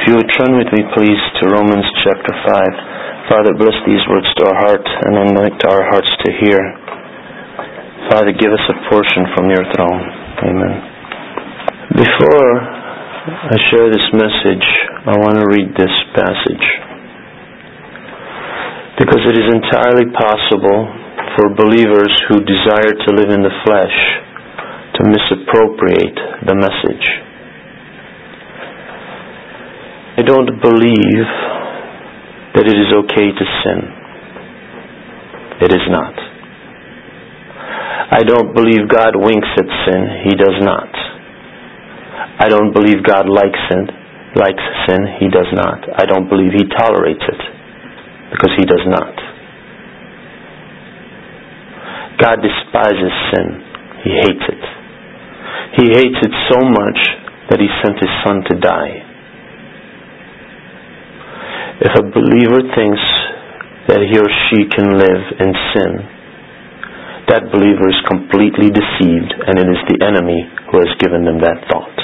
If you would turn with me, please, to Romans chapter 5. Father, bless these words to our heart and anoint our hearts to hear. Father, give us a portion from your throne. Amen. Before I share this message, I want to read this passage, because it is entirely possible for believers who desire to live in the flesh to misappropriate the message. I don't believe that it is okay to sin. It is not. I don't believe God winks at sin. He does not. I don't believe God likes sin. He does not. I don't believe He tolerates it, because He does not. God despises sin. He hates it. He hates it so much that He sent His Son to die. If a believer thinks that he or she can live in sin, that believer is completely deceived, and it is the enemy who has given them that thought.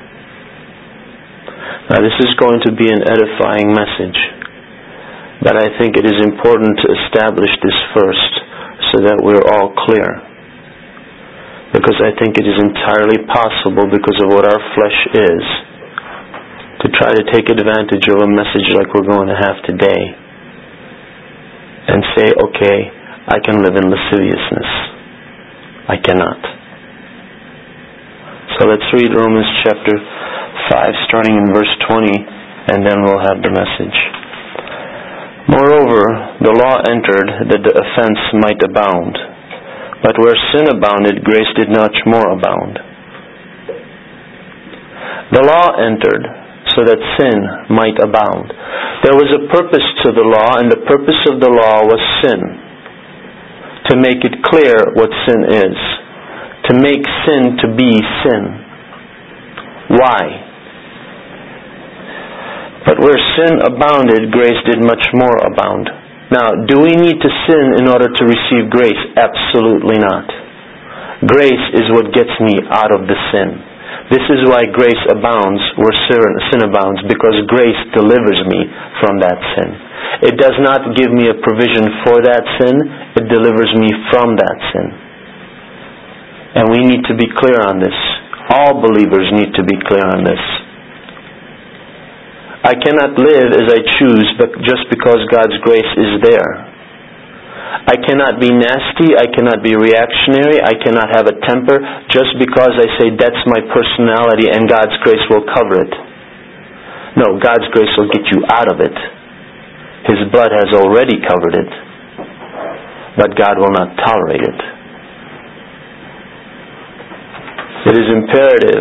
Now, this is going to be an edifying message, but I think it is important to establish this first so that we're all clear. Because I think it is entirely possible, because of what our flesh is, to try to take advantage of a message like we're going to have today and say, okay, I can live in lasciviousness. I cannot. So let's read Romans chapter 5, starting in verse 20, and then we'll have the message. Moreover, the law entered that the offense might abound. But where sin abounded, grace did much more abound. The law entered so that sin might abound. There was a purpose to the law, and the purpose of the law was sin. To make it clear what sin is. To make sin to be sin. Why? But where sin abounded, grace did much more abound. Now, do we need to sin in order to receive grace? Absolutely not. Grace is what gets me out of the sin. This is why grace abounds where sin abounds, because grace delivers me from that sin. It does not give me a provision for that sin, it delivers me from that sin. And we need to be clear on this. All believers need to be clear on this. I cannot live as I choose just because God's grace is there. I cannot be nasty, I cannot be reactionary, I cannot have a temper just because I say that's my personality and God's grace will cover it. No, God's grace will get you out of it. His blood has already covered it. But God will not tolerate it. It is imperative,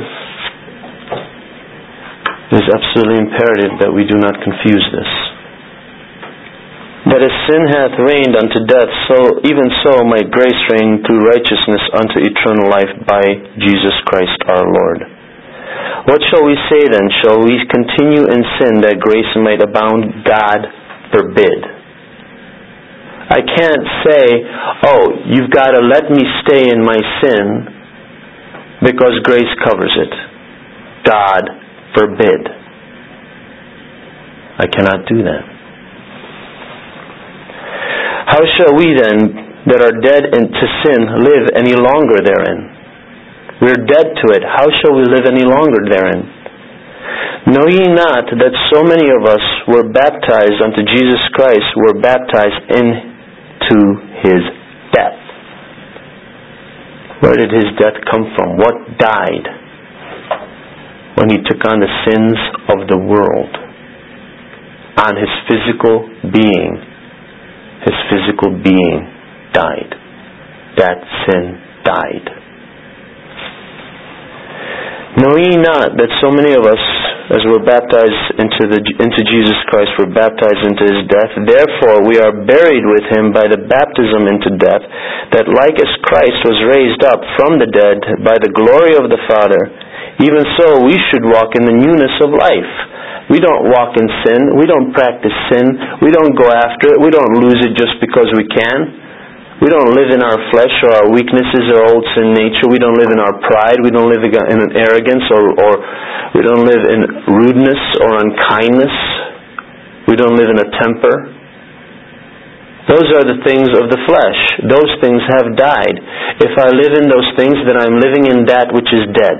it is absolutely imperative that we do not confuse this. That as sin hath reigned unto death, so even so might grace reign through righteousness unto eternal life by Jesus Christ our Lord. What shall we say then? Shall we continue in sin that grace might abound? God forbid. I can't say, oh, you've got to let me stay in my sin because grace covers it. God forbid. I cannot do that. How shall we then, that are dead to sin, live any longer therein? We're dead to it. How shall we live any longer therein? Know ye not that so many of us were baptized unto Jesus Christ, were baptized into His death? Where did His death come from? What died? When He took on the sins of the world. On His physical being. His physical being died. That sin died. Know ye not that so many of us, as were baptized into Jesus Christ, were baptized into His death? Therefore we are buried with Him by the baptism into death, that like as Christ was raised up from the dead by the glory of the Father, even so we should walk in the newness of life. We don't walk in sin. We don't practice sin. We don't go after it. We don't lose it just because we can. We don't live in our flesh or our weaknesses or old sin nature. We don't live in our pride. We don't live in an arrogance or we don't live in rudeness or unkindness. We don't live in a temper. Those are the things of the flesh. Those things have died. If I live in those things, then I'm living in that which is dead.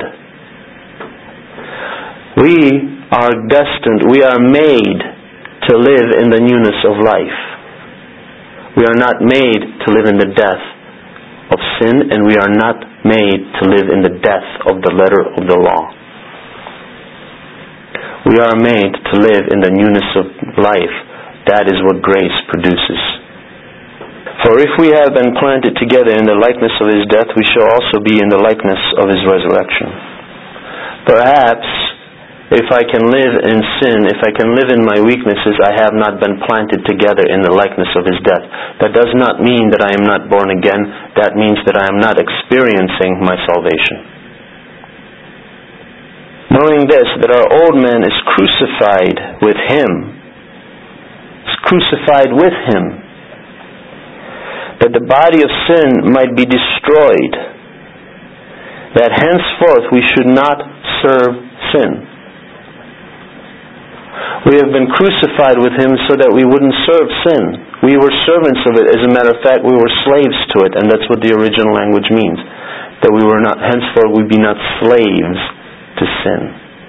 We are destined, we are made to live in the newness of life. We are not made to live in the death of sin, and we are not made to live in the death of the letter of the law. We are made to live in the newness of life. That is what grace produces. For if we have been planted together in the likeness of His death, we shall also be in the likeness of His resurrection. Perhaps, if I can live in sin, if I can live in my weaknesses, I have not been planted together in the likeness of His death. That does not mean that I am not born again. That means that I am not experiencing my salvation. Knowing this, that our old man is crucified with Him. Is crucified with Him. That the body of sin might be destroyed. That henceforth we should not serve sin. We have been crucified with Him so that we wouldn't serve sin. We were servants of it. As a matter of fact, we were slaves to it, and that's what the original language means. That we were not, henceforth we be not slaves to sin.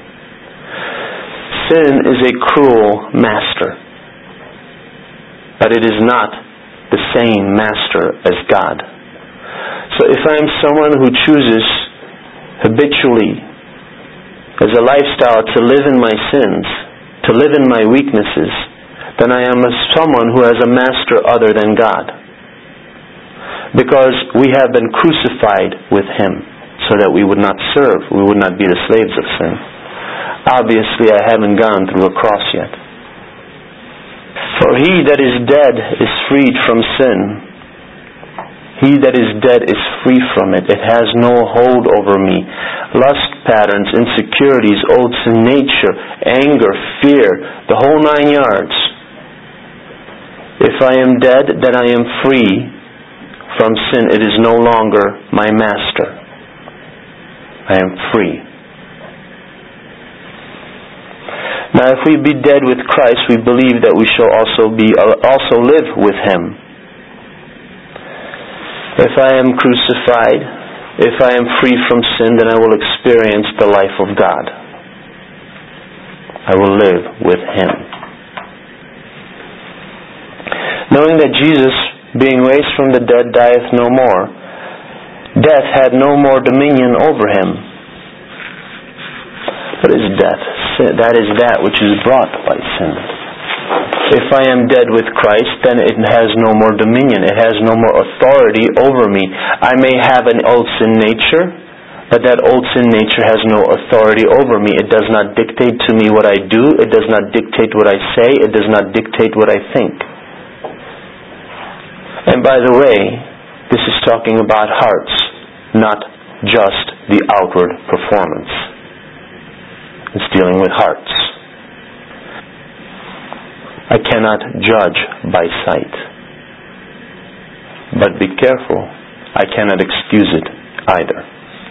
Sin is a cruel master, but it is not the same master as God. So if I am someone who chooses habitually as a lifestyle to live in my sins, to live in my weaknesses, then I am someone who has a master other than God. Because we have been crucified with Him so that we would not serve, we would not be the slaves of sin. Obviously, I haven't gone through a cross yet. For he that is dead is freed from sin. He that is dead is free from it. It has no hold over me. Lust patterns, insecurities, old sin nature, anger, fear, the whole 9 yards. If I am dead, then I am free from sin. It is no longer my master. I am free. Now, if we be dead with Christ, we believe that we shall also live with Him. If I am crucified, if I am free from sin, then I will experience the life of God. I will live with Him. Knowing that Jesus, being raised from the dead, dieth no more, death had no more dominion over Him. What is death? That is that which is brought by sin. If I am dead with Christ, then it has no more dominion. It has no more authority over me. I may have an old sin nature, but that old sin nature has no authority over me. It does not dictate to me what I do. It does not dictate what I say. It does not dictate what I think. And by the way, this is talking about hearts, not just the outward performance. It's dealing with hearts. I cannot judge by sight. But be careful, I cannot excuse it either.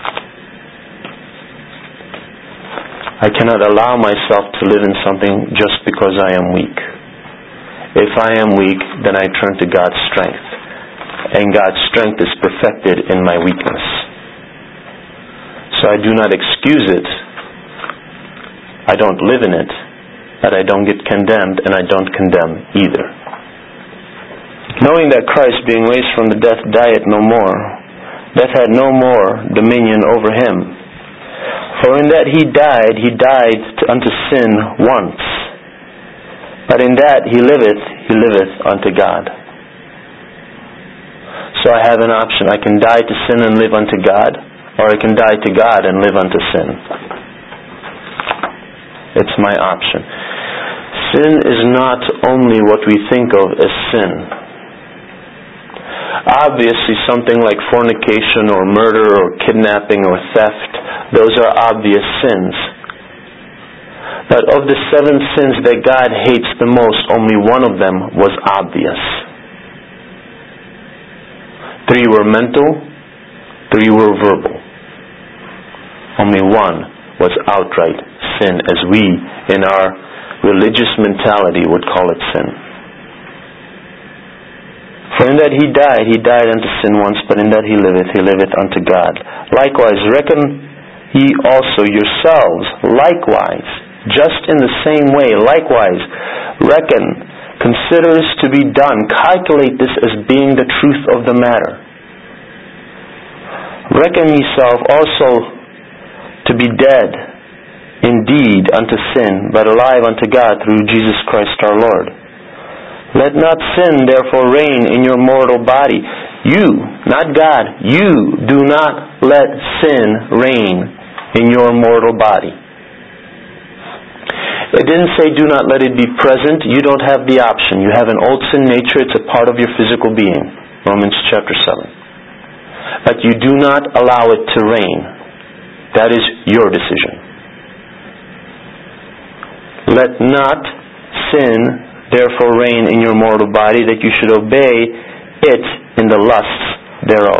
I cannot allow myself to live in something just because I am weak. If I am weak, then I turn to God's strength. And God's strength is perfected in my weakness. So I do not excuse it. I don't live in it, but I don't get condemned, and I don't condemn either. Knowing that Christ, being raised from the dead, dieth no more, death had no more dominion over Him. For in that He died unto sin once. But in that He liveth unto God. So I have an option. I can die to sin and live unto God, or I can die to God and live unto sin. It's my option. Sin is not only what we think of as sin. Obviously, something like fornication or murder or kidnapping or theft, those are obvious sins. But of the 7 sins that God hates the most, only one of them was obvious. 3 were mental, 3 were verbal. Only 1 was outright sin, as we, in our religious mentality, would call it sin. For in that he died unto sin once, but in that he liveth unto God. Likewise, reckon ye also yourselves, likewise, just in the same way, likewise, reckon, consider this to be done, calculate this as being the truth of the matter. Reckon yourself also to be dead indeed unto sin, but alive unto God through Jesus Christ our Lord. Let not sin therefore reign in your mortal body. You, not God, you do not let sin reign in your mortal body. It didn't say do not let it be present. You don't have the option. You have an old sin nature. It's a part of your physical being. Romans chapter 7. But you do not allow it to reign. That is your decision. Let not sin therefore reign in your mortal body, that you should obey it in the lusts thereof.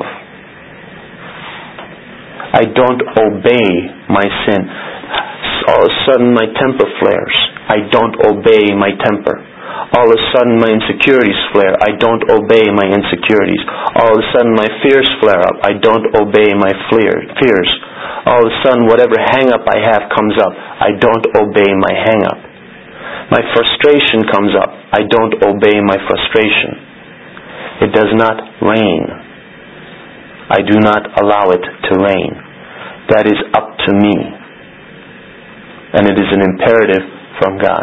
I don't obey my sin. All of a sudden my temper flares. I don't obey my temper. All of a sudden my insecurities flare. I don't obey my insecurities. All of a sudden my fears flare up. I don't obey my fears. All of a sudden whatever hang-up I have comes up. I don't obey my hang-up. My frustration comes up. I don't obey my frustration. It does not reign. I do not allow it to reign. That is up to me. And it is an imperative from God.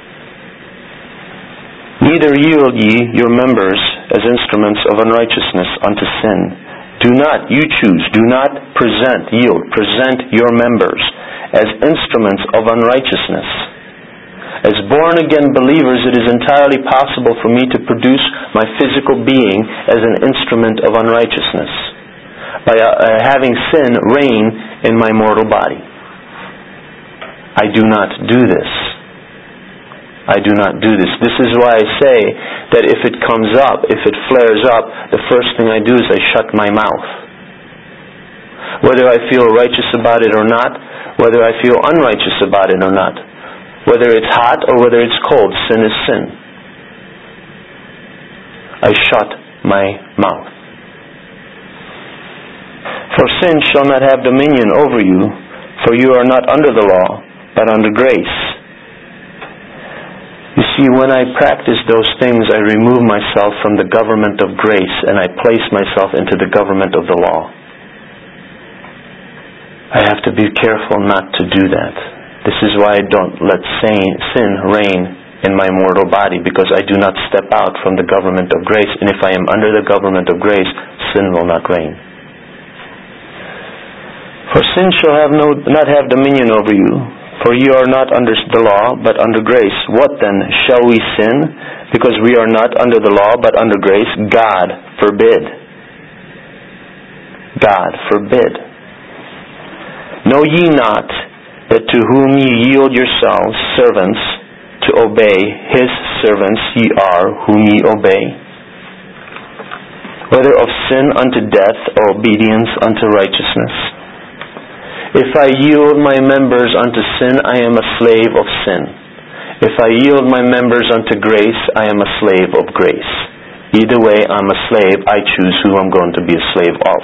Neither yield ye your members as instruments of unrighteousness unto sin. Do not, you choose, do not present your members as instruments of unrighteousness. As born-again believers, it is entirely possible for me to produce my physical being as an instrument of unrighteousness by having sin reign in my mortal body. I do not do this. I do not do this. This is why I say that if it comes up, if it flares up, the first thing I do is I shut my mouth. Whether I feel righteous about it or not, whether I feel unrighteous about it or not, whether it's hot or whether it's cold, sin is sin. I shut my mouth. For sin shall not have dominion over you, for you are not under the law, but under grace. You see, when I practice those things, I remove myself from the government of grace and I place myself into the government of the law. I have to be careful not to do that. This is why I don't let sin reign in my mortal body, because I do not step out from the government of grace. And if I am under the government of grace, sin will not reign. For sin shall not have dominion over you, for you are not under the law, but under grace. What then? Shall we sin, because we are not under the law, but under grace? God forbid. God forbid. Know ye not that to whom ye yield yourselves servants to obey, his servants ye are whom ye obey, whether of sin unto death or obedience unto righteousness? If I yield my members unto sin, I am a slave of sin. If I yield my members unto grace, I am a slave of grace. Either way, I'm a slave. I choose who I'm going to be a slave of.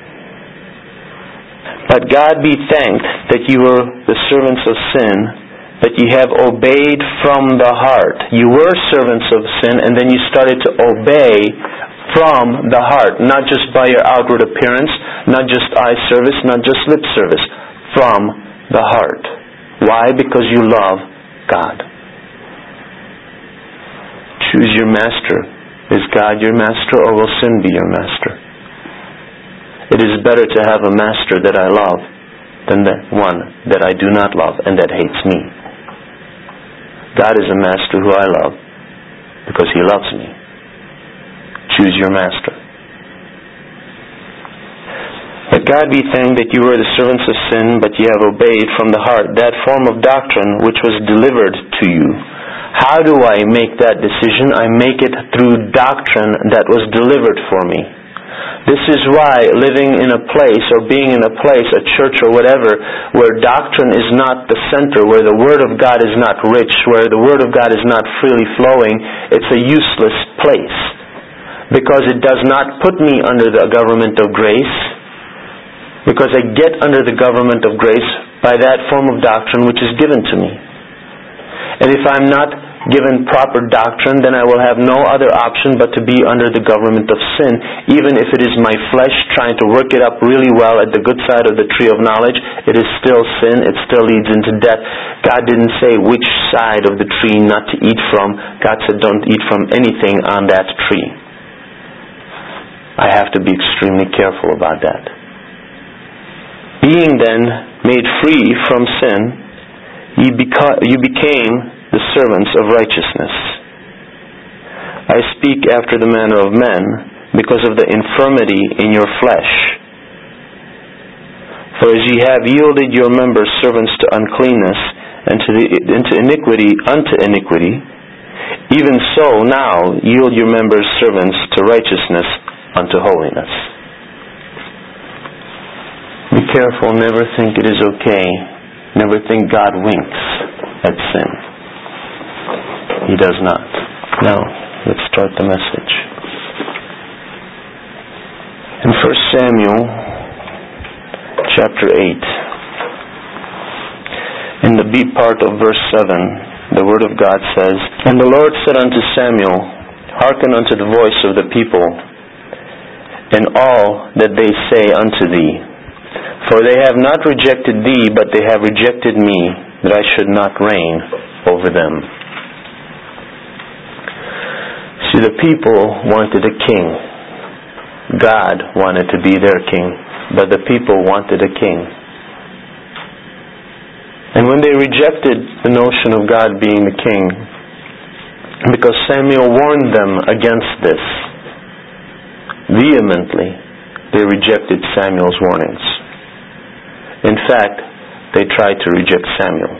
But God be thanked that you were the servants of sin, that ye have obeyed from the heart. You were servants of sin, and then you started to obey from the heart, not just by your outward appearance, not just eye service, not just lip service, from the heart. Why? Because you love God. Choose your master. Is God your master, or will sin be your master? It is better to have a master that I love than the one that I do not love and that hates me. God is a master who I love because He loves me. Choose your master. But God be thanked that you were the servants of sin, but ye have obeyed from the heart that form of doctrine which was delivered to you. How do I make that decision? I make it through doctrine that was delivered for me. This is why living in a place or being in a place, a church or whatever, where doctrine is not the center, where the Word of God is not rich, where the Word of God is not freely flowing, it's a useless place. Because it does not put me under the government of grace, because I get under the government of grace by that form of doctrine which is given to me. And if I'm not given proper doctrine, then I will have no other option but to be under the government of sin, even if it is my flesh trying to work it up really well at the good side of the tree of knowledge. It is still sin. It still leads into death. God didn't say which side of the tree not to eat from. God said don't eat from anything on that tree. I have to be extremely careful about that. Being then made free from sin, you became the servants of righteousness. I speak after the manner of men, because of the infirmity in your flesh. For as ye have yielded your members servants to uncleanness, and unto iniquity, even so now yield your members servants to righteousness unto holiness. Be careful, never think it is okay. Never think God winks at sin. He does not. Now, let's start the message. In 1 Samuel chapter 8, in the B part of verse 7, the Word of God says, And the Lord said unto Samuel, Hearken unto the voice of the people, and all that they say unto thee. For they have not rejected thee, but they have rejected me, that I should not reign over them. See, the people wanted a king. God wanted to be their king, but the people wanted a king. And when they rejected the notion of God being the king, because Samuel warned them against this, vehemently, they rejected Samuel's warnings. In fact, they tried to reject Samuel.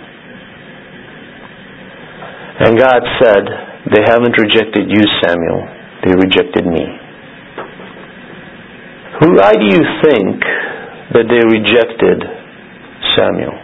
And God said, they haven't rejected you, Samuel. They rejected me. Why do you think that they rejected Samuel?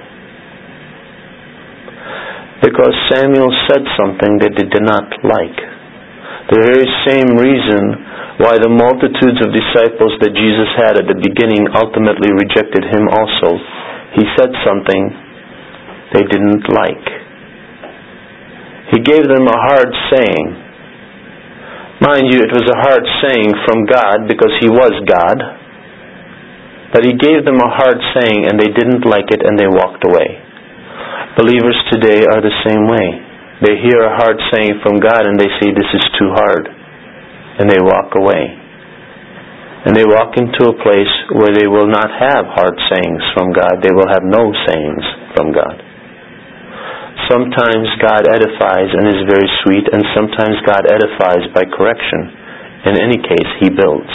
Because Samuel said something that they did not like. The very same reason why the multitudes of disciples that Jesus had at the beginning ultimately rejected him also. He said something they didn't like. He gave them a hard saying. Mind you, it was a hard saying from God because He was God. But He gave them a hard saying and they didn't like it and they walked away. Believers today are the same way. They hear a hard saying from God and they say, this is too hard. And they walk away. And they walk into a place where they will not have hard sayings from God. They will have no sayings from God. Sometimes God edifies and is very sweet, and sometimes God edifies by correction. In any case, He builds.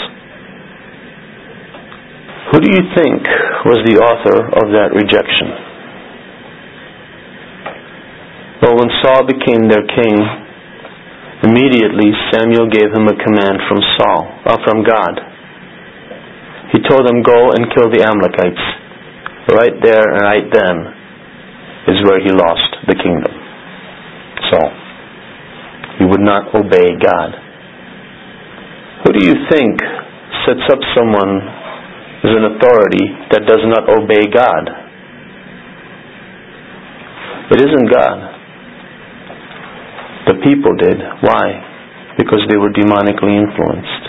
Who do you think was the author of that rejection? Well, when Saul became their king, immediately Samuel gave him a command from God. He told them, go and kill the Amalekites. Right there and right then is where he lost the kingdom. Saul. He would not obey God. Who do you think sets up someone as an authority that does not obey God? It isn't God. The people did. Why? Because they were demonically influenced.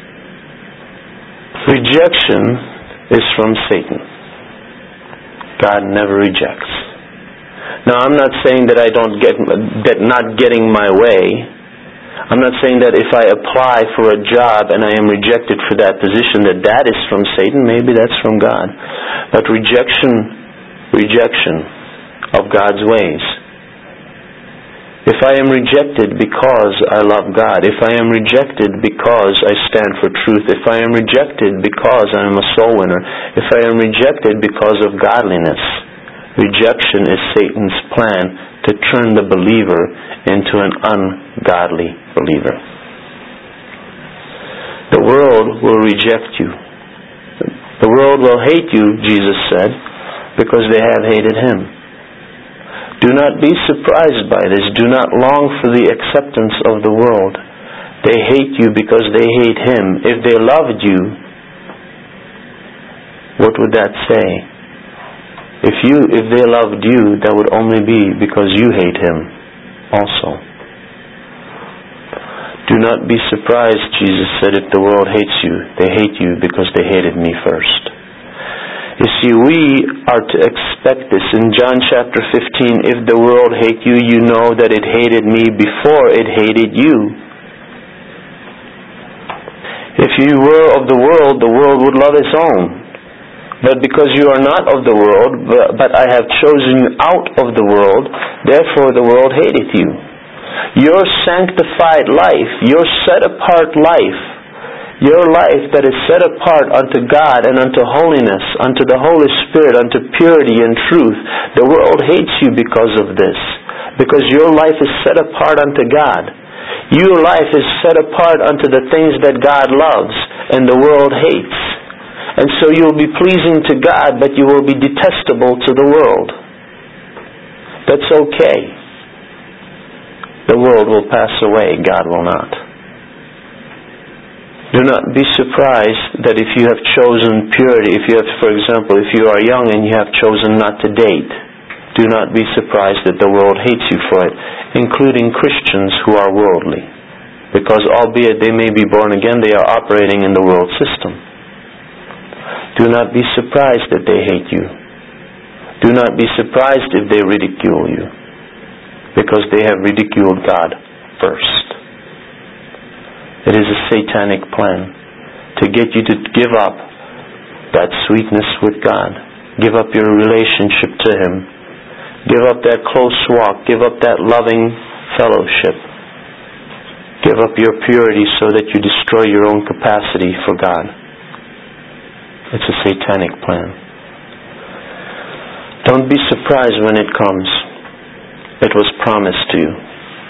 Rejection is from Satan. God never rejects. Now, I'm not saying that not getting my way. I'm not saying that if I apply for a job and I am rejected for that position, that is from Satan. Maybe that's from God. But rejection of God's ways. If I am rejected because I love God, if I am rejected because I stand for truth, if I am rejected because I am a soul winner, if I am rejected because of godliness, rejection is Satan's plan to turn the believer into an ungodly believer. The world will reject you. The world will hate you, Jesus said, because they have hated Him. Do not be surprised by this. Do not long for the acceptance of the world. They hate you because they hate Him. If they loved you, what would that say? If they loved you, that would only be because you hate Him also. Do not be surprised, Jesus said, if the world hates you. They hate you because they hated me first. You see, we are to expect this. In John chapter 15, if the world hate you, you know that it hated me before it hated you. If you were of the world would love its own. But because you are not of the world, but I have chosen you out of the world, therefore the world hateth you. Your sanctified life, your set-apart life, your life that is set apart unto God and unto holiness, unto the Holy Spirit, unto purity and truth, the world hates you because of this. Because your life is set apart unto God. Your life is set apart unto the things that God loves and the world hates. And so you'll be pleasing to God, but you will be detestable to the world. That's okay. The world will pass away, God will not. Do not be surprised that if you have chosen purity, for example, if you are young and you have chosen not to date, do not be surprised that the world hates you for it, including Christians who are worldly. Because albeit they may be born again, they are operating in the world system. Do not be surprised that they hate you. Do not be surprised if they ridicule you, because they have ridiculed God first. It is a satanic plan to get you to give up that sweetness with God. Give up your relationship to Him. Give up that close walk. Give up that loving fellowship. Give up your purity so that you destroy your own capacity for God. It's a satanic plan. Don't be surprised when it comes. It was promised to you.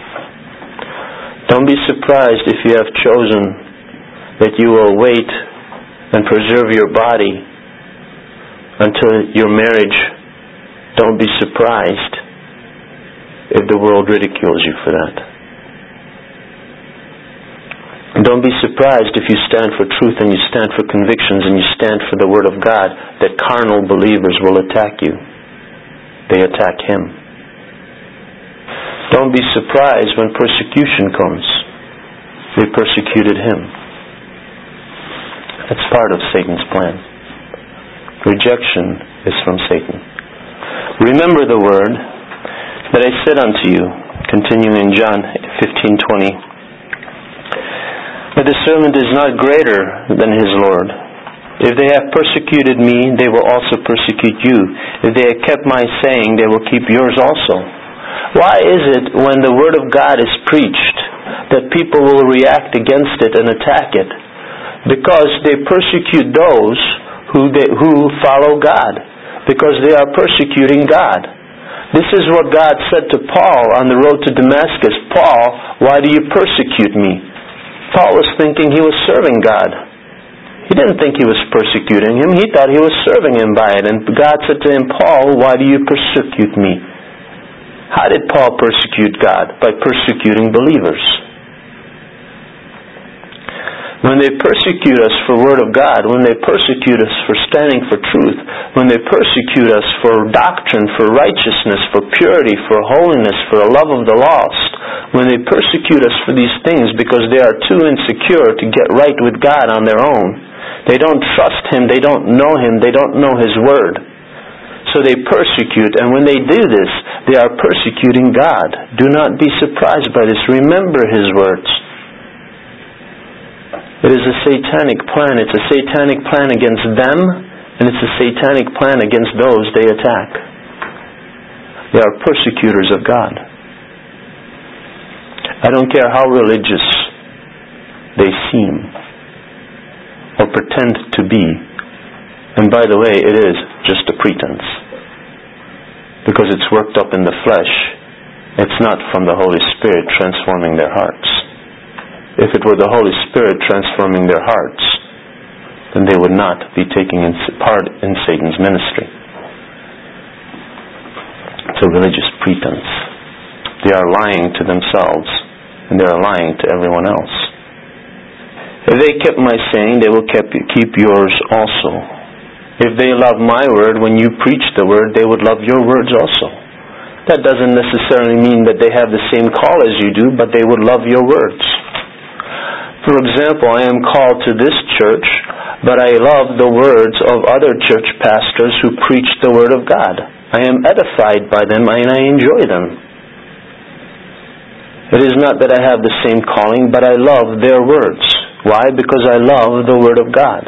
Don't be surprised if you have chosen that you will wait and preserve your body until your marriage. Don't be surprised if the world ridicules you for that. Don't be surprised if you stand for truth and you stand for convictions and you stand for the Word of God, that carnal believers will attack you. They attack Him. Don't be surprised when persecution comes. They persecuted Him. That's part of Satan's plan. Rejection is from Satan. Remember the word that I said unto you, continuing in John 15:20, that the servant is not greater than his Lord. If they have persecuted me, they will also persecute you. If they have kept my saying, they will keep yours also. Why is it when the Word of God is preached that people will react against it and attack it? Because they persecute those who follow God. Because they are persecuting God. This is what God said to Paul on the road to Damascus. Paul, why do you persecute me? Paul was thinking he was serving God. He didn't think he was persecuting him. He thought he was serving him by it. And God said to him, Paul, why do you persecute me? How did Paul persecute God? By persecuting believers. When they persecute us for Word of God, when they persecute us for standing for truth, when they persecute us for doctrine, for righteousness, for purity, for holiness, for the love of the lost, when they persecute us for these things because they are too insecure to get right with God on their own, they don't trust Him, they don't know Him, they don't know His Word. So they persecute, and when they do this, they are persecuting God. Do not be surprised by this. Remember His words. It is a satanic plan. It's a satanic plan against them, and it's a satanic plan against those they attack. They are persecutors of God. I don't care how religious they seem or pretend to be. And by the way, it is just a pretense. Because it's worked up in the flesh. It's not from the Holy Spirit transforming their hearts. If it were the Holy Spirit transforming their hearts, then they would not be taking part in Satan's ministry. It's a religious pretense. They are lying to themselves, and they are lying to everyone else. If they kept my saying, they will keep yours also. If they love my word, when you preach the word, they would love your words also. That doesn't necessarily mean that they have the same call as you do, but they would love your words. For example, I am called to this church, but I love the words of other church pastors who preach the Word of God. I am edified by them and I enjoy them. It is not that I have the same calling, but I love their words. Why? Because I love the Word of God.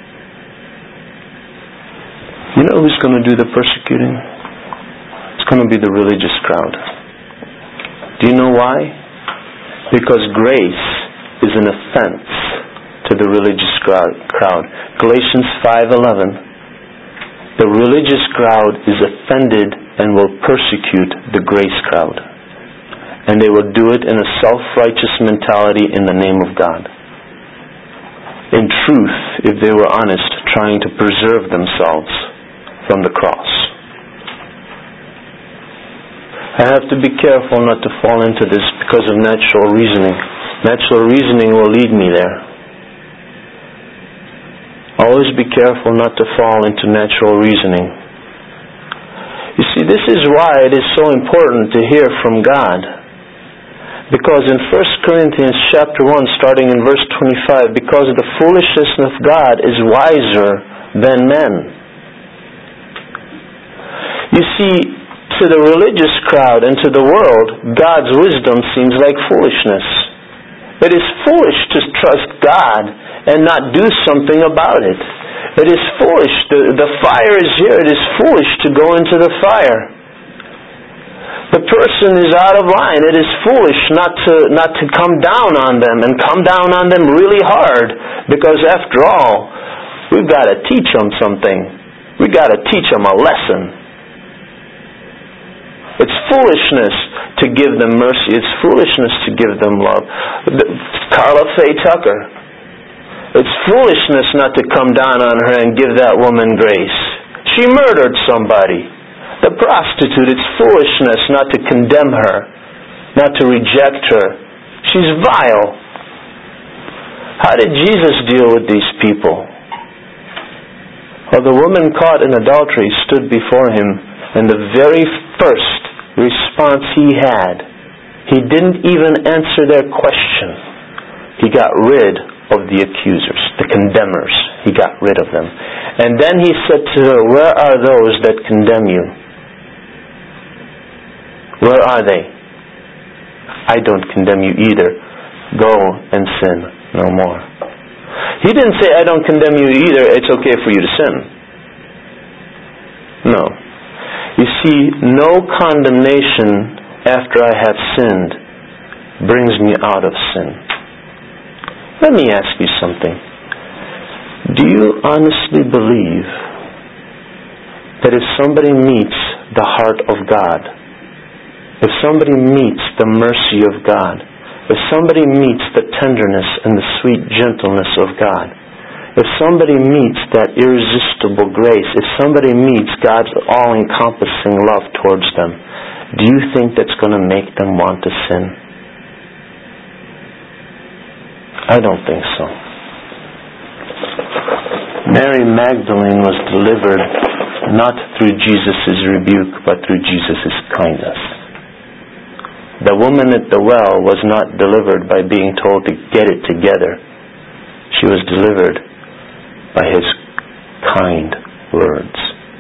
You know who's going to do the persecuting? It's going to be the religious crowd. Do you know why? Because grace is an offense to the religious crowd. Galatians 5:11. The religious crowd is offended and will persecute the grace crowd. And they will do it in a self-righteous mentality in the name of God. In truth, if they were honest, trying to preserve themselves from the cross. I have to be careful not to fall into this because of natural reasoning. Natural reasoning will lead me there. Always be careful not to fall into natural reasoning. You see, this is why it is so important to hear from God. Because in 1 Corinthians chapter 1, starting in verse 25, because the foolishness of God is wiser than men. You see, to the religious crowd and to the world, God's wisdom seems like foolishness. It is foolish to trust God and not do something about it. It is foolish. The fire is here. It is foolish to go into the fire. The person is out of line. It is foolish not to come down on them and come down on them really hard, because after all, we've got to teach them something. We've got to teach them a lesson. It's foolishness to give them mercy. It's foolishness to give them love. Carla Faye Tucker. It's foolishness not to come down on her and give that woman grace. She murdered somebody. The prostitute, it's foolishness not to condemn her, not to reject her. She's vile. How did Jesus deal with these people? Well, the woman caught in adultery stood before him, and the very first response he had, he didn't even answer their question. He got rid of the accusers, the condemners. He got rid of them. And then he said to her, "Where are those that condemn you? Where are they? I don't condemn you either. Go and sin no more." He didn't say, "I don't condemn you either. It's okay for you to sin." No. You see, no condemnation after I have sinned brings me out of sin. Let me ask you something. Do you honestly believe that if somebody meets the heart of God, if somebody meets the mercy of God, if somebody meets the tenderness and the sweet gentleness of God, if somebody meets that irresistible grace, if somebody meets God's all-encompassing love towards them, do you think that's going to make them want to sin? I don't think so. Mary Magdalene was delivered not through Jesus' rebuke, but through Jesus' kindness. The woman at the well was not delivered by being told to get it together. She was delivered by His kind words.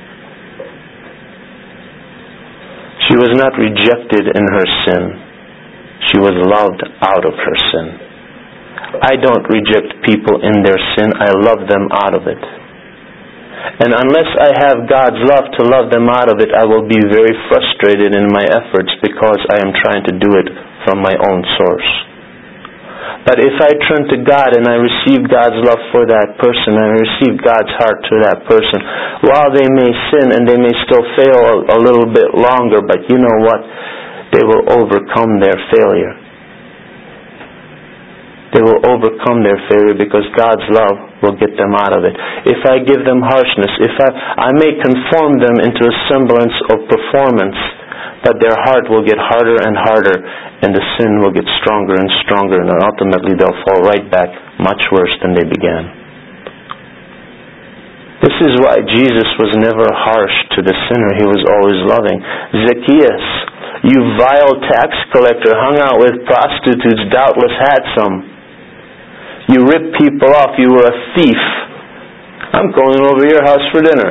She was not rejected in her sin. She was loved out of her sin. I don't reject people in their sin. I love them out of it. And unless I have God's love to love them out of it, I will be very frustrated in my efforts because I am trying to do it from my own source. But if I turn to God and I receive God's love for that person, and I receive God's heart to that person, while they may sin and they may still fail a little bit longer, but you know what? They will overcome their failure. They will overcome their failure because God's love will get them out of it. If I give them harshness, if I may conform them into a semblance of performance, but their heart will get harder and harder, and the sin will get stronger and stronger, and ultimately they'll fall right back much worse than they began. This is why Jesus was never harsh to the sinner. He was always loving. Zacchaeus, you vile tax collector, hung out with prostitutes, doubtless had some. You ripped people off, you were a thief. I'm going over to your house for dinner.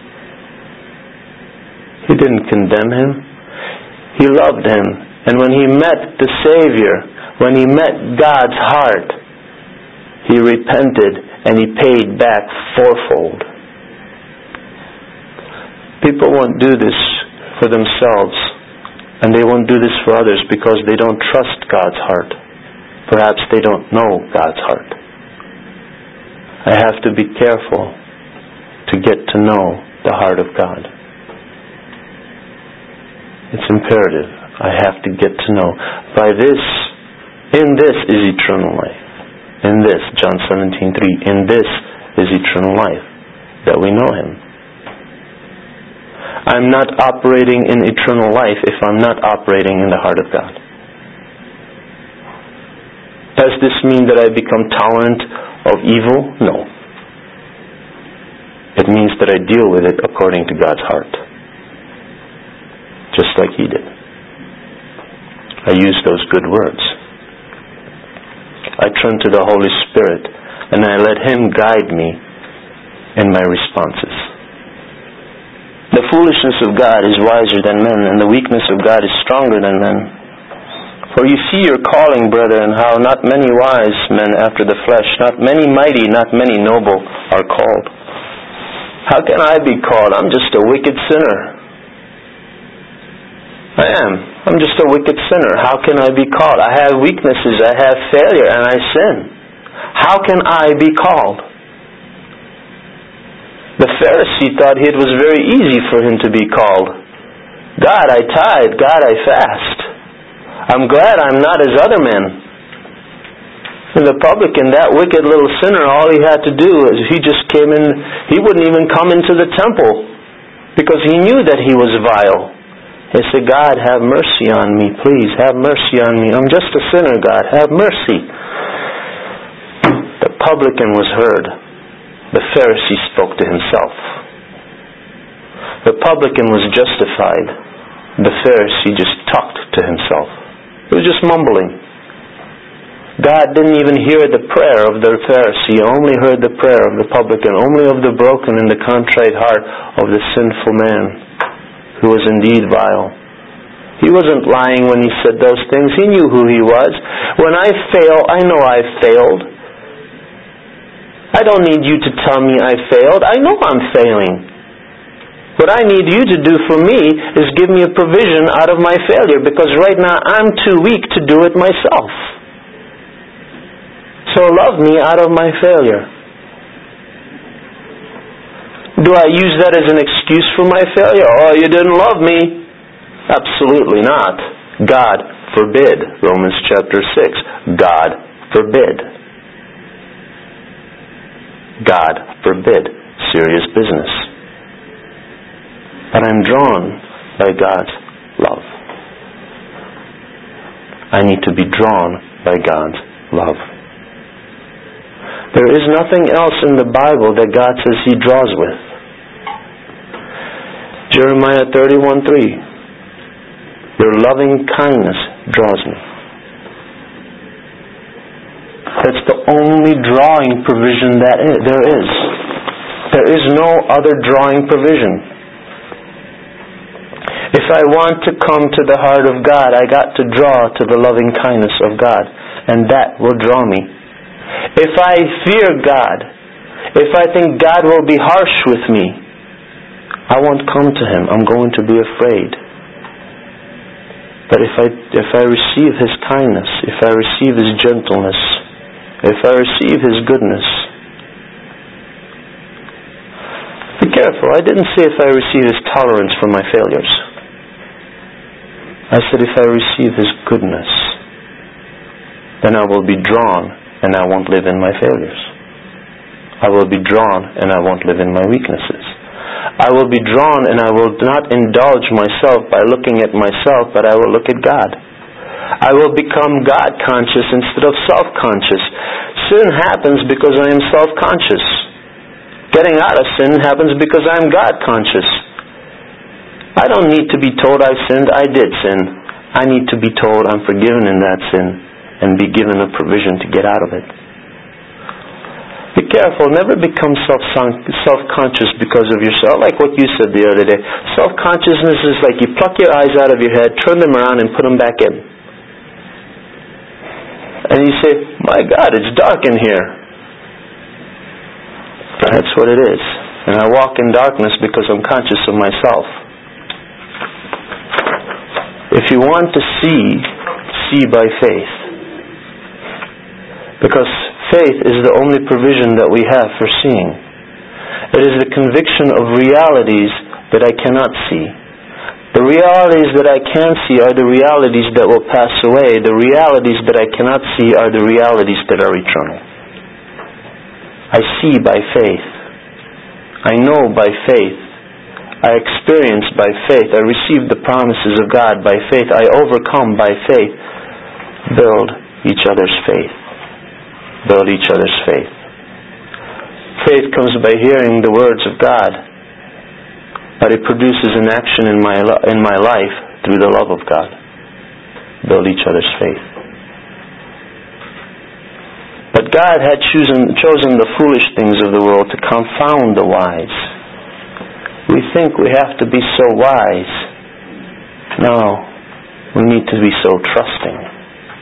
He didn't condemn him. He loved him. And when he met the Savior, when he met God's heart, he repented and he paid back fourfold. People won't do this for themselves, and they won't do this for others because they don't trust God's heart. Perhaps they don't know God's heart. I have to be careful to get to know the heart of God. It's imperative. I have to get to know. In this is eternal life. In this, John 17:3, in this is eternal life, that we know Him. I'm not operating in eternal life if I'm not operating in the heart of God. Does this mean that I become tolerant of evil? No. It means that I deal with it according to God's heart. Just like He did. I use those good words. I turn to the Holy Spirit and I let Him guide me in my responses. The foolishness of God is wiser than men, and the weakness of God is stronger than men. For you see your calling, brethren, how not many wise men after the flesh, not many mighty, not many noble are called. How can I be called? I'm just a wicked sinner. I am. I'm just a wicked sinner. How can I be called? I have weaknesses, I have failure, and I sin. How can I be called? The Pharisee thought it was very easy for him to be called. God, I tithe. God, I fast. I'm glad I'm not as other men. And the publican, that wicked little sinner, all he had to do is he just came in. He wouldn't even come into the temple because he knew that he was vile. He said, God, have mercy on me, please. Have mercy on me. I'm just a sinner, God. Have mercy. The publican was heard. The Pharisee spoke to himself. The publican was justified. The Pharisee just talked to himself. He was just mumbling. God didn't even hear the prayer of the Pharisee, only heard the prayer of the publican, only of the broken and the contrite heart of the sinful man who was indeed vile. He wasn't lying when he said those things. He knew who he was. When I fail, I know I've failed. I don't need you to tell me I failed. I know I'm failing. What I need you to do for me is give me a provision out of my failure, because right now I'm too weak to do it myself. So love me out of my failure. Do I use that as an excuse for my failure? Oh, you didn't love me. Absolutely not. God forbid. Romans chapter 6. God forbid. God forbid. Serious business. But I'm drawn by God's love. I need to be drawn by God's love. There is nothing else in the Bible that God says He draws with. Jeremiah 31:3. Your loving kindness draws me. That's the only drawing provision that there is. There is no other drawing provision. If I want to come to the heart of God, I got to draw to the loving kindness of God, and that will draw me. If I fear God, if I think God will be harsh with me, I won't come to Him. I'm going to be afraid. But if I receive His kindness, if I receive His gentleness, if I receive His goodness. Be careful. I didn't say if I receive His tolerance for my failures. I said if I receive His goodness, then I will be drawn and I won't live in my failures. I will be drawn and I won't live in my weaknesses. I will be drawn and I will not indulge myself by looking at myself, but I will look at God. I will become God-conscious instead of self-conscious. Sin happens because I am self-conscious. Getting out of sin happens because I am God-conscious. I don't need to be told I sinned. I did sin. I need to be told I'm forgiven in that sin and be given a provision to get out of it. Be careful. Never become self-conscious because of yourself. Like what you said the other day. Self-consciousness is like you pluck your eyes out of your head, turn them around, and put them back in. And you say, my God, it's dark in here. That's what it is. And I walk in darkness because I'm conscious of myself. If you want to see by faith. Because faith is the only provision that we have for seeing. It is the conviction of realities that I cannot see. The realities that I can see are the realities that will pass away. The realities that I cannot see are the realities that are eternal. I see by faith. I know by faith. I experience by faith. I receive the promises of God by faith. I overcome by faith. Build each other's faith. Build each other's faith. Faith comes by hearing the words of God, but it produces an action in my life through the love of God. Build each other's faith. But God had chosen the foolish things of the world to confound the wise. We think we have to be so wise. No, we need to be so trusting.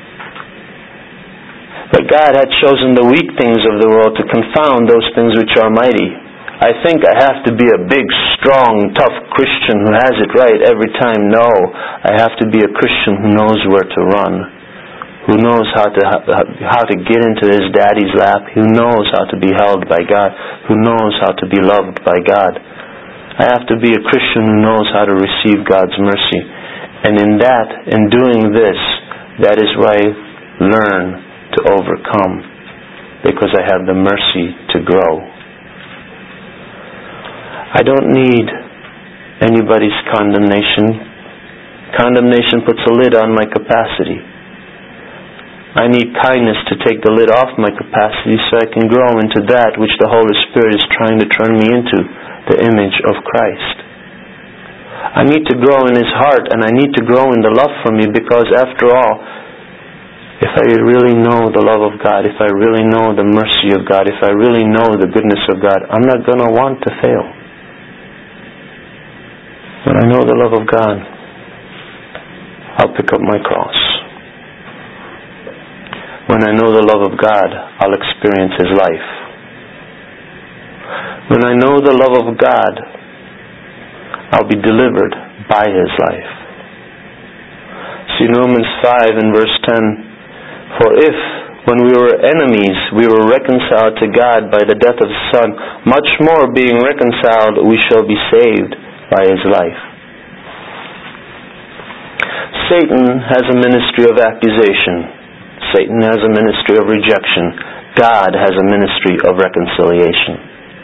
But God had chosen the weak things of the world to confound those things which are mighty. I think I have to be a big, strong, tough Christian who has it right every time. No, I have to be a Christian who knows where to run, who knows how to get into his daddy's lap, who knows how to be held by God, who knows how to be loved by God. I have to be a Christian who knows how to receive God's mercy. And in doing this, that is where I learn to overcome, because I have the mercy to grow. I don't need anybody's condemnation. Condemnation puts a lid on my capacity. I need kindness to take the lid off my capacity so I can grow into that which the Holy Spirit is trying to turn me into, the image of Christ. I need to grow in His heart, and I need to grow in the love for me, because after all, if I really know the love of God, if I really know the mercy of God, if I really know the goodness of God, I'm not going to want to fail. When I know the love of God, I'll pick up my cross. When I know the love of God, I'll experience His life. When I know the love of God, I'll be delivered by His life. See Romans 5 and verse 10. For if, when we were enemies, we were reconciled to God by the death of His Son, much more being reconciled, we shall be saved by His life. Satan has a ministry of accusation. Satan has a ministry of rejection. God has a ministry of reconciliation.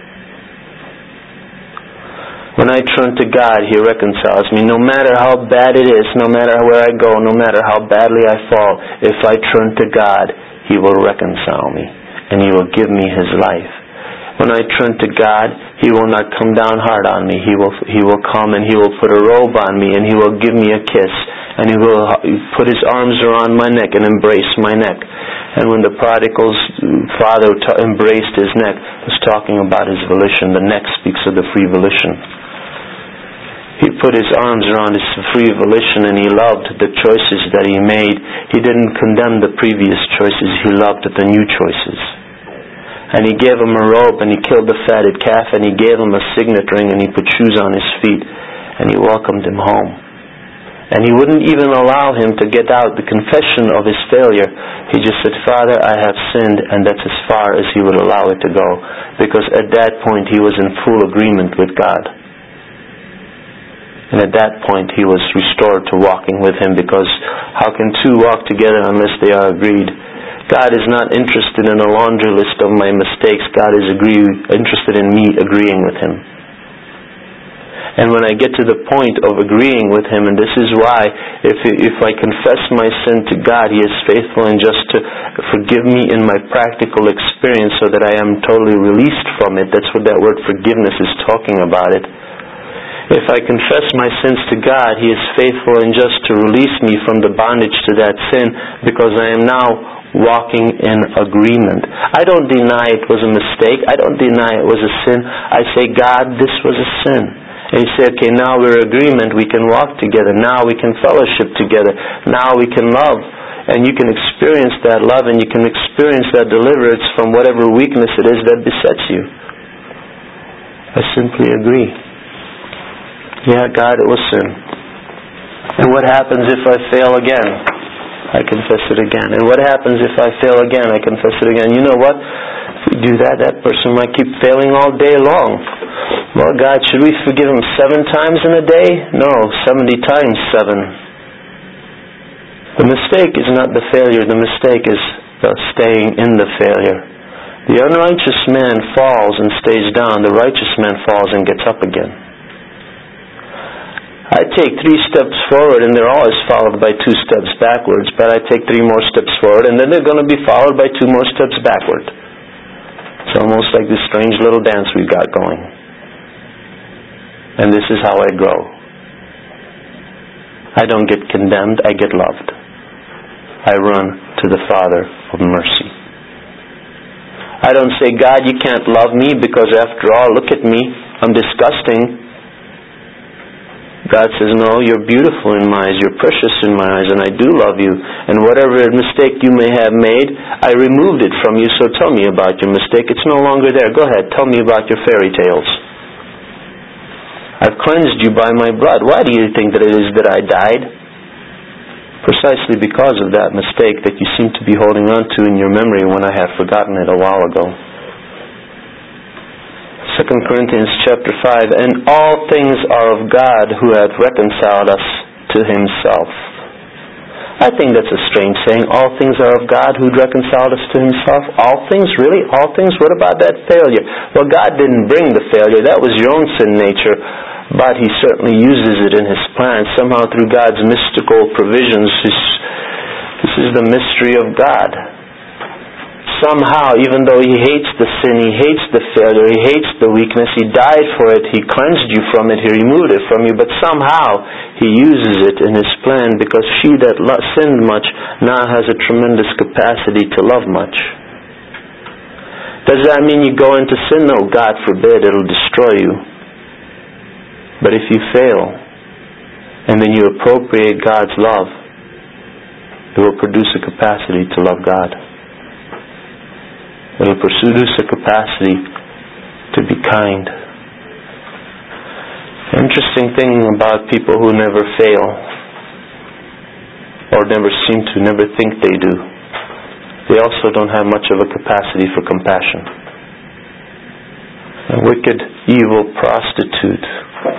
When I turn to God, He reconciles me. No matter how bad it is, no matter where I go, no matter how badly I fall, if I turn to God, He will reconcile me, and He will give me His life. When I turn to God, He will not come down hard on me. He will come and He will put a robe on me, and He will give me a kiss, and He will put His arms around my neck and embrace my neck. And when the prodigal's father embraced his neck, he was talking about his volition. The neck speaks of the free volition. He put His arms around his free volition, and He loved the choices that he made. He didn't condemn the previous choices. He loved the new choices. And He gave him a robe, and He killed the fatted calf, and He gave him a signet ring, and He put shoes on his feet, and He welcomed him home. And He wouldn't even allow him to get out the confession of his failure. He just said, Father, I have sinned, and that's as far as He would allow it to go. Because at that point he was in full agreement with God. And at that point he was restored to walking with Him, because how can two walk together unless they are agreed? God is not interested in a laundry list of my mistakes. God is interested in me agreeing with Him. And when I get to the point of agreeing with Him, and this is why, if I confess my sin to God, He is faithful and just to forgive me in my practical experience so that I am totally released from it. That's what that word forgiveness is talking about it. If I confess my sins to God, He is faithful and just to release me from the bondage to that sin, because I am now walking in agreement. I don't deny it was a mistake. I don't deny it was a sin. I say, God, this was a sin. And He said, okay, now we're in agreement. We can walk together. Now we can fellowship together. Now we can love. And you can experience that love, and you can experience that deliverance from whatever weakness it is that besets you. I simply agree. Yeah, God, it was sin. And what happens if I fail again? I confess it again. And what happens if I fail again? I confess it again. You know what? If we do that, that person might keep failing all day long. Well, God, should we forgive him 7 times in a day? No, 70 times 7. The mistake is not the failure. The mistake is the staying in the failure. The unrighteous man falls and stays down. The righteous man falls and gets up again. I take 3 steps forward, and they're always followed by 2 steps backwards. But I take 3 more steps forward, and then they're going to be followed by 2 more steps backward. It's almost like this strange little dance we've got going. And this is how I grow. I don't get condemned, I get loved. I run to the Father of mercy. I don't say, God, you can't love me because after all, look at me, I'm disgusting. God says, no, you're beautiful in my eyes, you're precious in my eyes, and I do love you. And whatever mistake you may have made, I removed it from you, so tell me about your mistake. It's no longer there. Go ahead, tell me about your fairy tales. I've cleansed you by my blood. Why do you think that it is that I died? Precisely because of that mistake that you seem to be holding on to in your memory when I have forgotten it a while ago. 2 Corinthians chapter 5, and all things are of God who hath reconciled us to Himself. I think that's a strange saying. All things are of God who reconciled us to Himself. All things? Really? All things? What about that failure? Well, God didn't bring the failure. That was your own sin nature. But He certainly uses it in His plan. Somehow through God's mystical provisions, this is the mystery of God. Somehow, even though He hates the sin, He hates the failure, He hates the weakness, He died for it, He cleansed you from it, He removed it from you, but somehow He uses it in His plan, because she that sinned much now has a tremendous capacity to love much. Does that mean you go into sin? No, God forbid, it'll destroy you. But if you fail, and then you appropriate God's love, it will produce a capacity to love God. It will produce a capacity to be kind. The interesting thing about people who never fail, or never think they do, they also don't have much of a capacity for compassion. A wicked, evil prostitute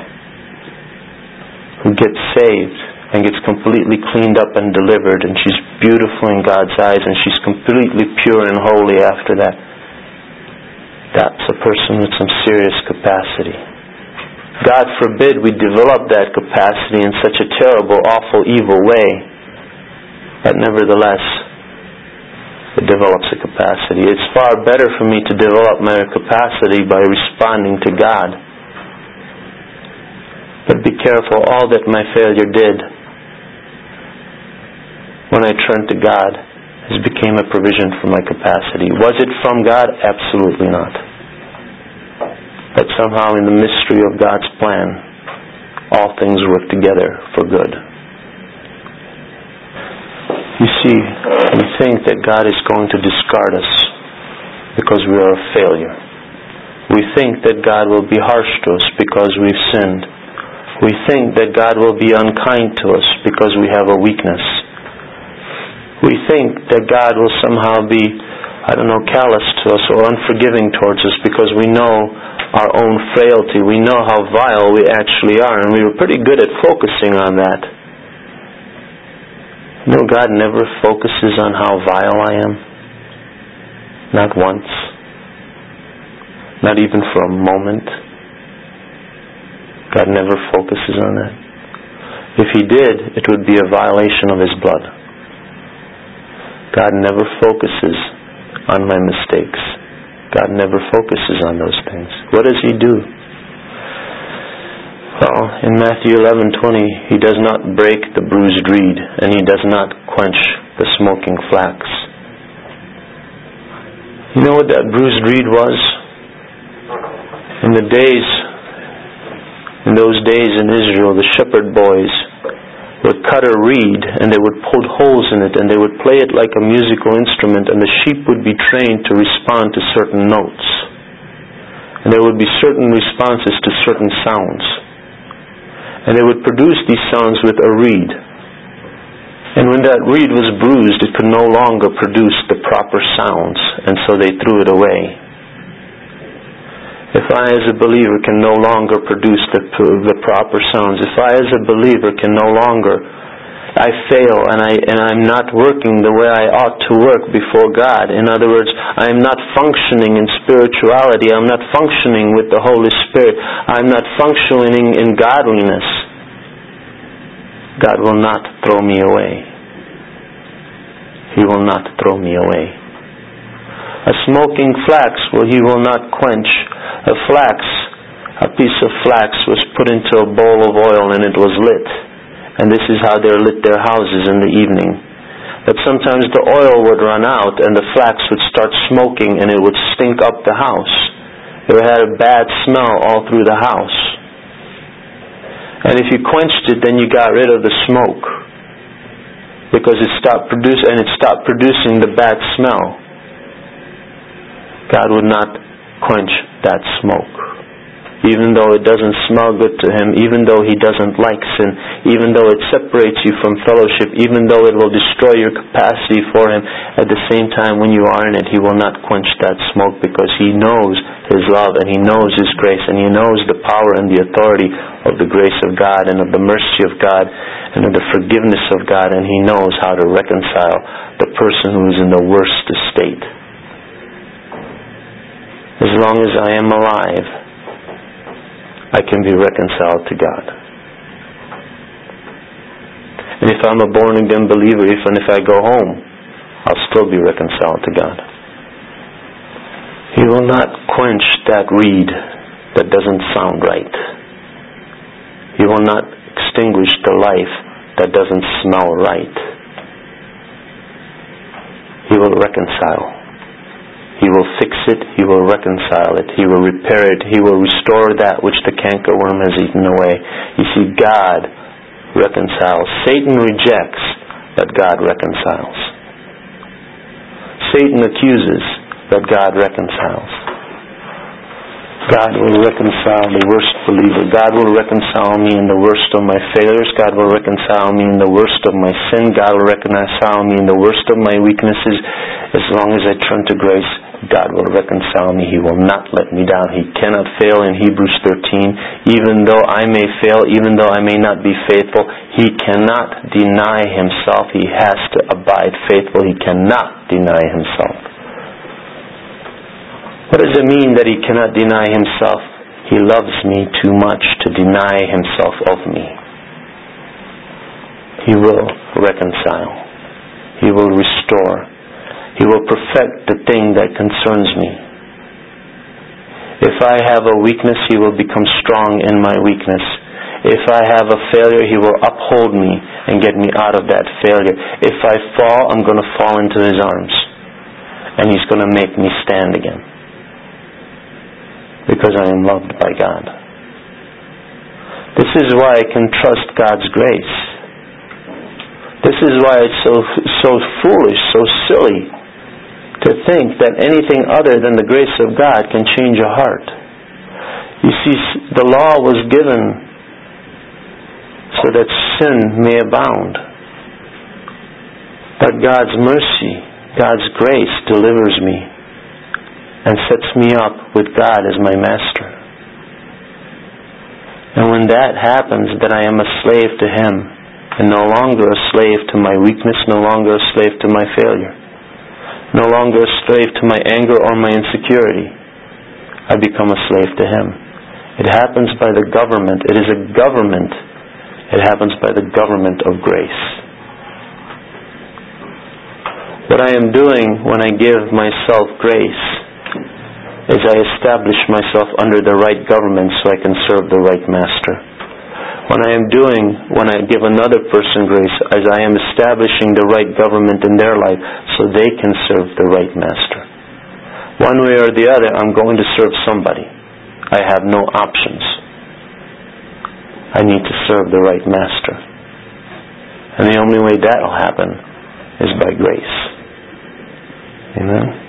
who gets saved and gets completely cleaned up and delivered, and she's beautiful in God's eyes, and she's completely pure and holy after that. That's a person with some serious capacity. God forbid we develop that capacity in such a terrible, awful, evil way, but nevertheless, it develops a capacity. It's far better for me to develop my capacity by responding to God. But be careful, all that my failure did when I turned to God has became a provision for my capacity. Was it from God? Absolutely not. But somehow in the mystery of God's plan, all things work together for good. You see, we think that God is going to discard us because we are a failure. We think that God will be harsh to us because we've sinned. We think that God will be unkind to us because we have a weakness. We think that God will somehow be, callous to us or unforgiving towards us because we know our own frailty. We know how vile we actually are, and we were pretty good at focusing on that. God never focuses on how vile I am. Not once. Not even for a moment. God never focuses on that. If He did, it would be a violation of His blood. God never focuses on my mistakes. God never focuses on those things. What does He do? Well, in Matthew 11:20, He does not break the bruised reed, and He does not quench the smoking flax. You know what that bruised reed was? In those days in Israel, the shepherd boys would cut a reed and they would put holes in it and they would play it like a musical instrument, and the sheep would be trained to respond to certain notes. And there would be certain responses to certain sounds. And they would produce these sounds with a reed. And when that reed was bruised, it could no longer produce the proper sounds, and so they threw it away. If I as a believer can no longer produce the proper sounds, if I as a believer can no longer, I fail and I'm not working the way I ought to work before God. In other words, I am not functioning in spirituality. I'm not functioning with the Holy Spirit. I'm not functioning in godliness. God will not throw me away. He will not throw me away. A smoking flax, well, He will not quench. A piece of flax was put into a bowl of oil and it was lit. And this is how they lit their houses in the evening. But sometimes the oil would run out and the flax would start smoking and it would stink up the house. It had a bad smell all through the house. And if you quenched it, then you got rid of the smoke. Because it stopped producing the bad smell. God would not quench that smoke. Even though it doesn't smell good to Him, even though He doesn't like sin, even though it separates you from fellowship, even though it will destroy your capacity for Him, at the same time when you are in it, He will not quench that smoke, because He knows His love and He knows His grace and He knows the power and the authority of the grace of God and of the mercy of God and of the forgiveness of God, and He knows how to reconcile the person who is in the worst estate. As long as I am alive, I can be reconciled to God. And if I'm a born-again believer, even if I go home, I'll still be reconciled to God. He will not quench that reed that doesn't sound right. He will not extinguish the life that doesn't smell right. He will reconcile. He will fix it, He will reconcile it, He will repair it, He will restore that which the cankerworm has eaten away. You see, God reconciles. Satan rejects, but God reconciles. Satan accuses, but God reconciles. God will reconcile the worst believer. God will reconcile me in the worst of my failures. God will reconcile me in the worst of my sin. God will reconcile me in the worst of my weaknesses. As long as I turn to grace, God will reconcile me. He will not let me down. He cannot fail in Hebrews 13. Even though I may fail, even though I may not be faithful, He cannot deny Himself. He has to abide faithful. He cannot deny Himself. What does it mean that He cannot deny Himself? He loves me too much to deny Himself of me. He will reconcile. He will restore. He will perfect the thing that concerns me. If I have a weakness, He will become strong in my weakness. If I have a failure, He will uphold me and get me out of that failure. If I fall, I'm going to fall into His arms. And He's going to make me stand again. Because I am loved by God. This is why I can trust God's grace. This is why it's so foolish, so silly to think that anything other than the grace of God can change a heart. You see, the law was given so that sin may abound. But God's mercy, God's grace delivers me and sets me up with God as my master. And when that happens, then I am a slave to Him, and no longer a slave to my weakness, no longer a slave to my failure. no longer a slave to my anger or my insecurity. I become a slave to Him. It happens by the government. It is a government. It happens by the government of grace. What I am doing when I give myself grace is I establish myself under the right government so I can serve the right master. When I give another person grace, as I am establishing the right government in their life so they can serve the right master. One way or the other, I'm going to serve somebody. I have no options. I need to serve the right master. And the only way that will happen is by grace. Amen?